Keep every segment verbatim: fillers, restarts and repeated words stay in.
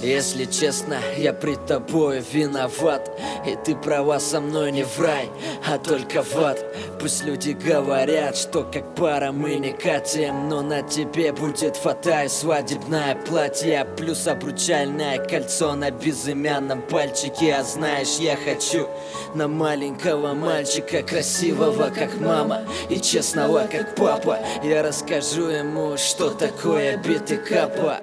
Если честно, я пред тобою виноват, и ты права, со мной не в рай, а только в ад. Пусть люди говорят, что как пара мы не катим, но на тебе будет фата и свадебное платье, плюс обручальное кольцо на безымянном пальчике. А знаешь, я хочу на маленького мальчика, красивого как мама и честного как папа. Я расскажу ему, что такое бит и капа.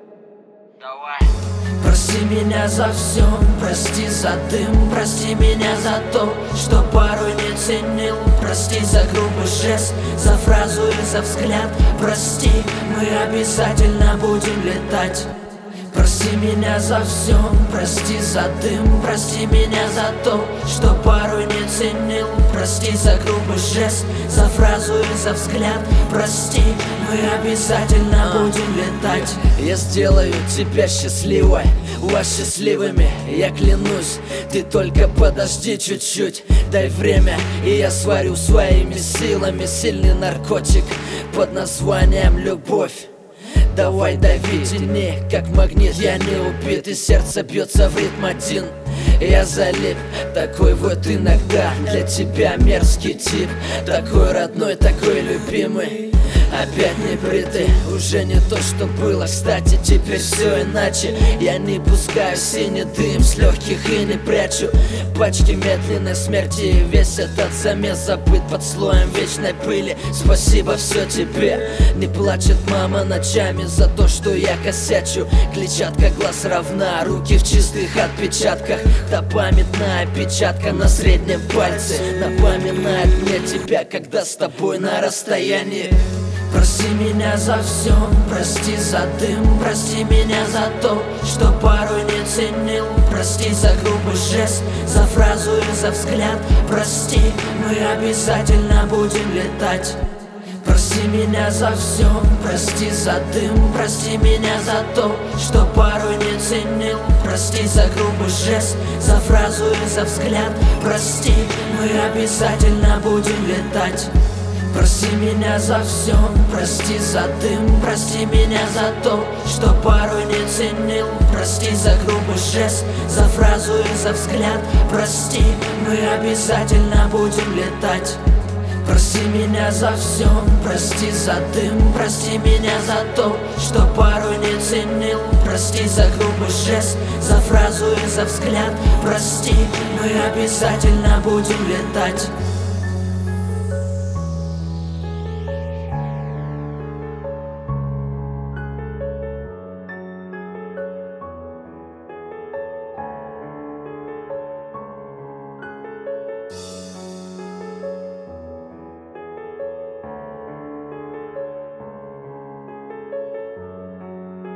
Прости меня за все, прости за дым, прости меня за то, что порой не ценил. Прости за грубый жест, за фразу и за взгляд. Прости, мы обязательно будем летать. Прости меня за все, прости за дым, прости меня за то, что порой не ценил. Прости за грубый жест, за фразу и за взгляд. Прости, мы обязательно будем летать. Я сделаю тебя счастливой, вас счастливыми, я клянусь. Ты только подожди чуть-чуть, дай время, и я сварю своими силами сильный наркотик под названием любовь. Давай дави, тяни, как магнит, я не убит, и сердце бьется в ритм один. Я залип, такой вот иногда для тебя мерзкий тип. Такой родной, такой любимый, опять не бритый, уже не то, что было. Кстати, теперь все иначе. Я не пускаю синий дым с легких и не прячу пачки медленной смерти. И весь этот замес забыт под слоем вечной пыли. Спасибо все тебе. Не плачет мама ночами за то, что я косячу. Клетчатка глаз равна, руки в чистых отпечатках. Та памятная печатка на среднем пальце напоминает мне тебя, когда с тобой на расстоянии. Прости меня за все, прости за дым, прости меня за то, что порой не ценил. Прости за грубый жест, за фразу и за взгляд. Прости, мы обязательно будем летать. Прости меня за все, прости за дым, прости меня за то, что порой не ценил. Прости за грубый жест, за фразу и за взгляд. Прости, мы обязательно будем летать. Прости меня за все, прости за дым, прости меня за то, что порой не ценил. Прости за грубый жест, за фразу и за взгляд. Прости, мы обязательно будем летать. Прости меня за все, прости за дым, прости меня за то, что порой не ценил. Прости за грубый жест, за фразу и за взгляд. Прости, мы обязательно будем летать.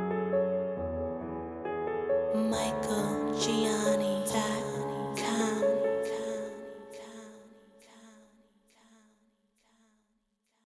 Michael Gianni dot com